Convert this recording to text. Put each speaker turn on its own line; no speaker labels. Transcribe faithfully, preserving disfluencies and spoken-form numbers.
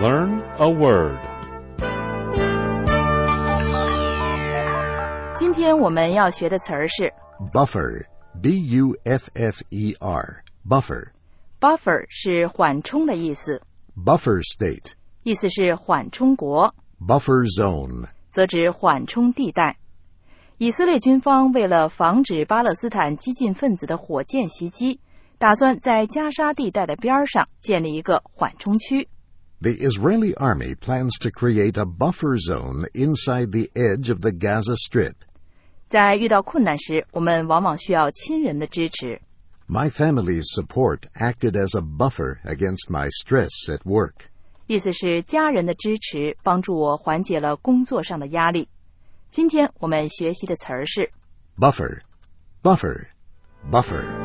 Learn a word.
今天我们要学的词儿是
Buffer, B U F F E R, buffer.
Buffer 是缓冲的意思，
Buffer state,
意思是缓冲国，
buffer zone.
则指缓冲地带。以色列军方为了防止巴勒斯坦激进分子的火箭袭击，打算在加沙地带的边上建立一个缓冲区。
The Israeli army plans to create a buffer zone inside the edge of the Gaza Strip.
在遇到困难时，我们往往需要亲人的支持。
My family's support acted as a buffer against my stress at work.
意思是家人的支持帮助我缓解了工作上的压力。今天我们学习的词儿是
Buffer, buffer, buffer.